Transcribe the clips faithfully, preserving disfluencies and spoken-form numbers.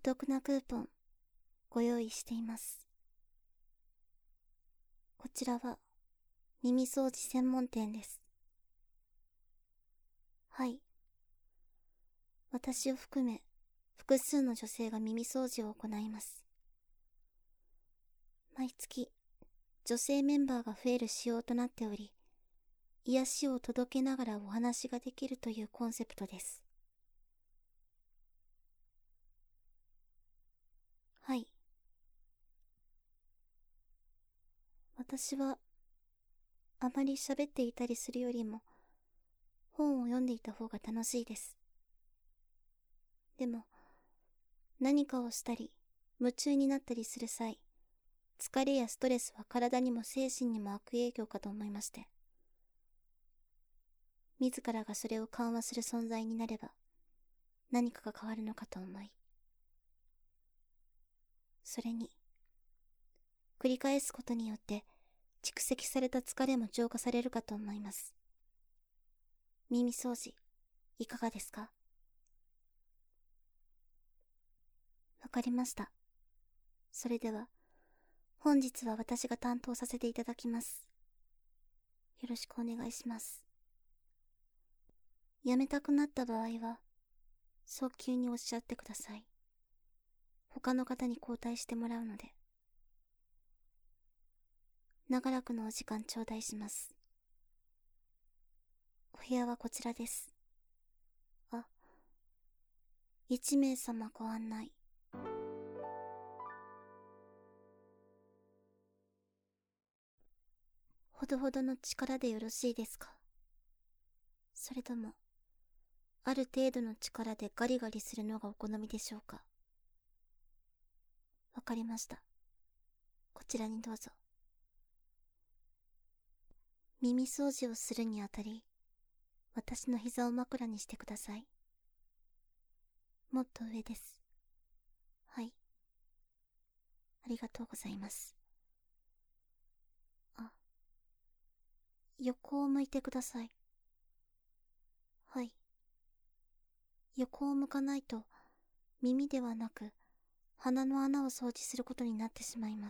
得なクーポンご用意しています。こちらは耳掃除専門店です。はい。私を含め複数の女性が耳掃除を行います。毎月女性メンバーが増える仕様となっており、癒しを届けながらお話ができるというコンセプトです。はい。私はあまり喋っていたりするよりも本を読んでいた方が楽しいです。でも何かをしたり夢中になったりする際、疲れやストレスは体にも精神にも悪影響かと思いまして、自らがそれを緩和する存在になれば何かが変わるのかと思い、それに繰り返すことによって蓄積された疲れも浄化されるかと思います。耳掃除いかがですか？わかりました。それでは本日は私が担当させていただきます。よろしくお願いします。やめたくなった場合は早急におっしゃってください。他の方に交代してもらうので。長らくのお時間頂戴します。お部屋はこちらです。あ、一名様ご案内。ほどほどの力でよろしいですか？それともある程度の力でガリガリするのがお好みでしょうか？わかりました。こちらにどうぞ。耳掃除をするにあたり、私の膝を枕にしてください。もっと上です。はい。ありがとうございます。あ、横を向いてください。はい。横を向かないと耳ではなく鼻の穴を掃除することになってしまいます。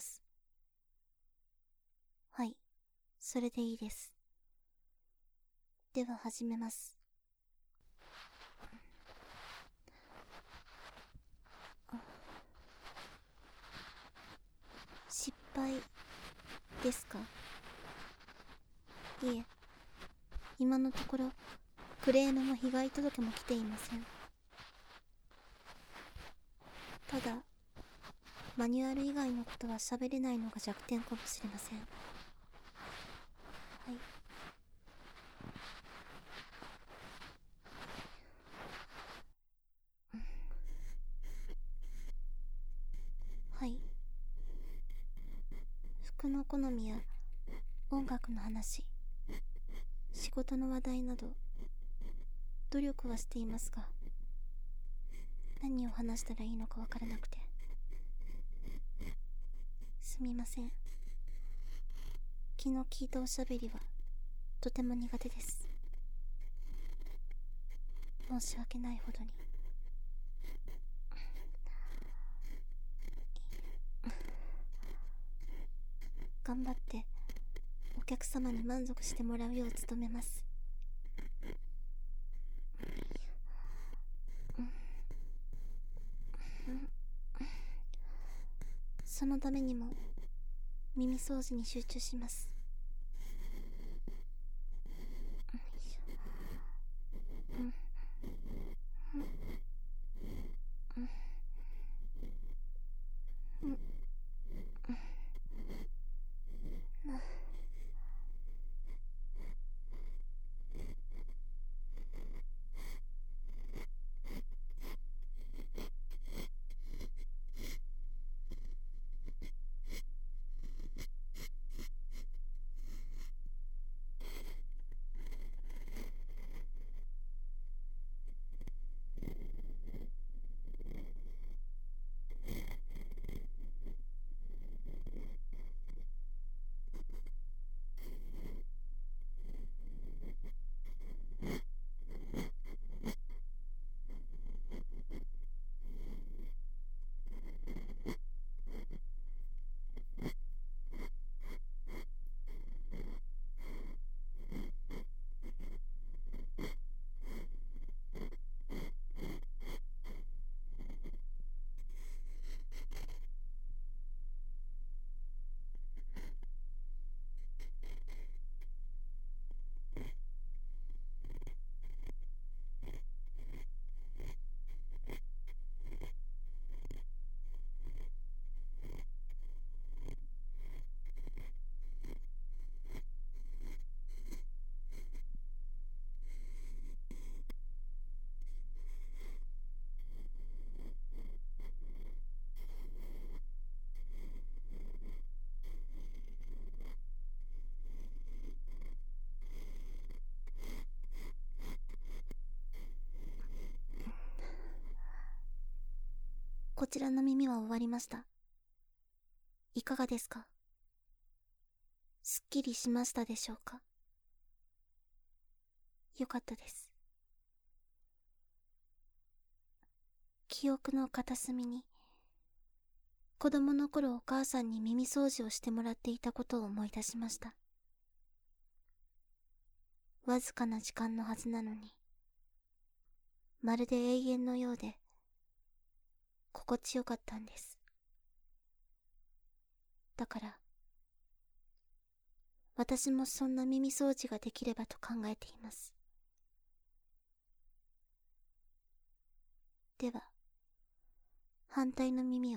はい、それでいいです。では始めます。失敗ですか？いえ、今のところクレームも被害届も来ていません。ただマニュアル以外のことは喋れないのが弱点かもしれません。はい。はい。服の好みや音楽の話、仕事の話題など努力はしていますが、何を話したらいいのかわからなくて。すみません。気の利いたおしゃべりはとても苦手です。申し訳ないほどに。頑張ってお客様に満足してもらうよう努めます。そのためにも耳掃除に集中します。 こちらの耳は終わりました。いかがですか？すっきりしましたでしょうか？よかったです。記憶の片隅に、子供の頃お母さんに耳掃除をしてもらっていたことを思い出しました。わずかな時間のはずなのに、まるで永遠のようで、心地よかったんです。だから、私もそんな耳掃除ができればと考えています。では、反対の耳を。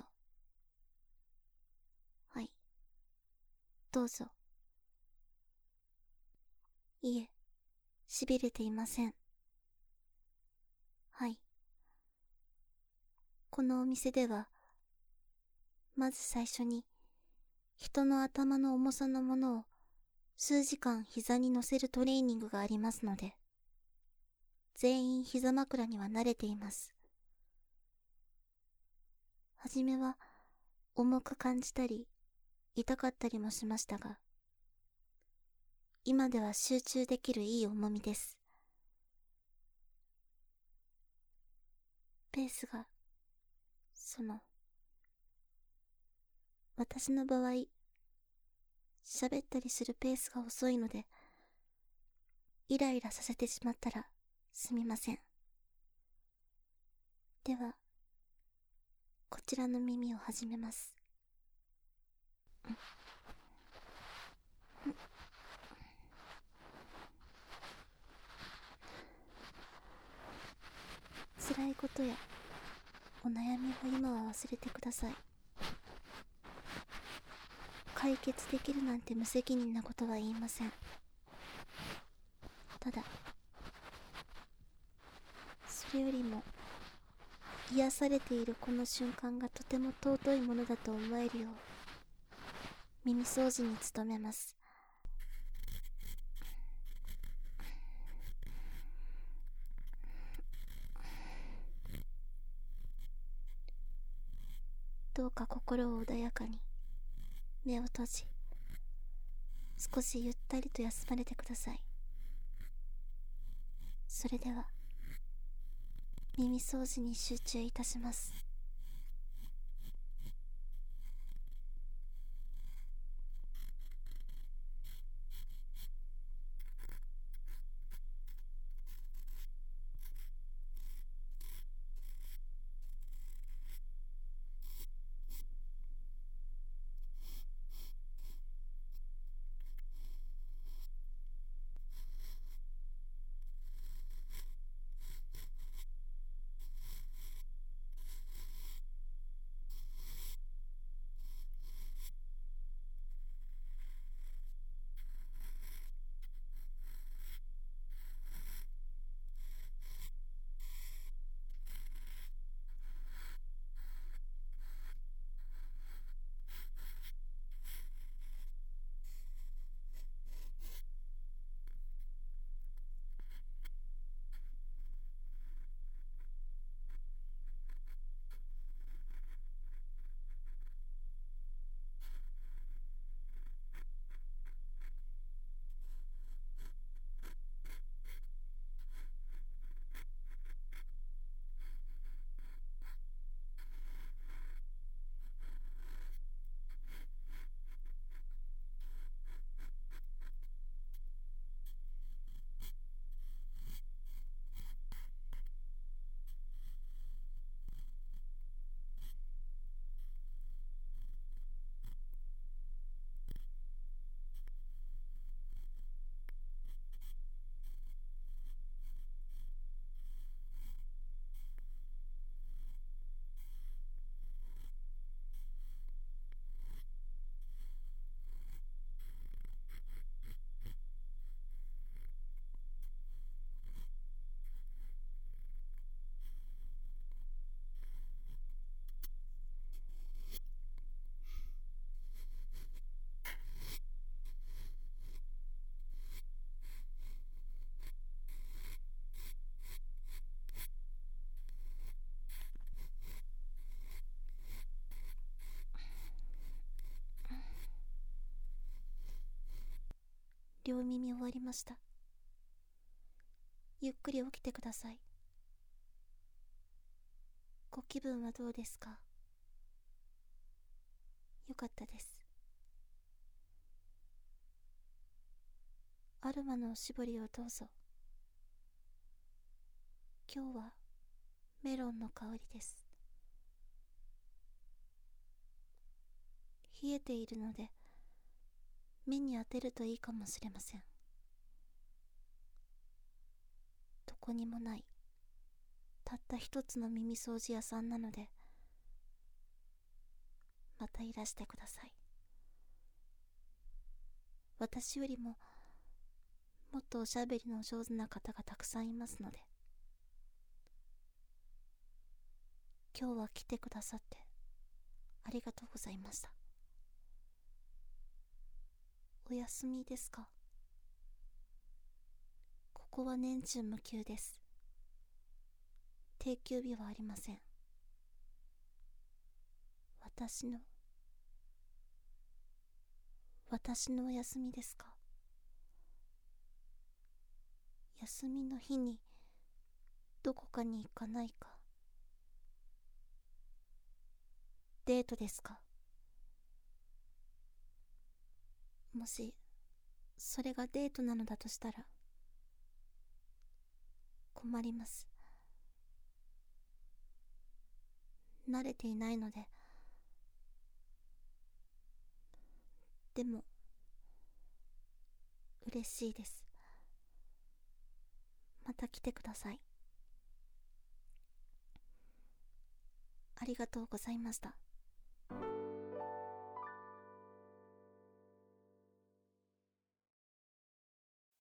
はい。どうぞ。いえ、痺れていません。はい。このお店では、まず最初に、人の頭の重さのものを数時間膝に乗せるトレーニングがありますので、全員膝枕には慣れています。はじめは重く感じたり痛かったりもしましたが、今では集中できるいい重みです。ペースが、その、私の場合、喋ったりするペースが遅いので、イライラさせてしまったらすみません。では、こちらの耳を始めます。辛いことやお悩みを今は忘れてください。解決できるなんて無責任なことは言いません。ただ、それよりも癒されているこの瞬間がとても尊いものだと思えるよう、耳掃除に努めます。どうか心を穏やかに、目を閉じ、少しゆったりと休まれてください。それでは、耳掃除に集中いたします。 両耳終わりました。ゆっくり起きてください。ご気分はどうですか？よかったです。アロマのおしぼりをどうぞ。今日はメロンの香りです。冷えているので目に当てるといいかもしれません。どこにもないたった一つの耳掃除屋さんなので、またいらしてください。私よりももっとおしゃべりの上手な方がたくさんいますので。今日は来てくださってありがとうございました。お休みですか？ここは年中無休です。定休日はありません。私の私のお休みですか？休みの日にどこかに行かないか。デートですか？もしそれがデートなのだとしたら困ります。慣れていないので。でも嬉しいです。また来てください。ありがとうございました。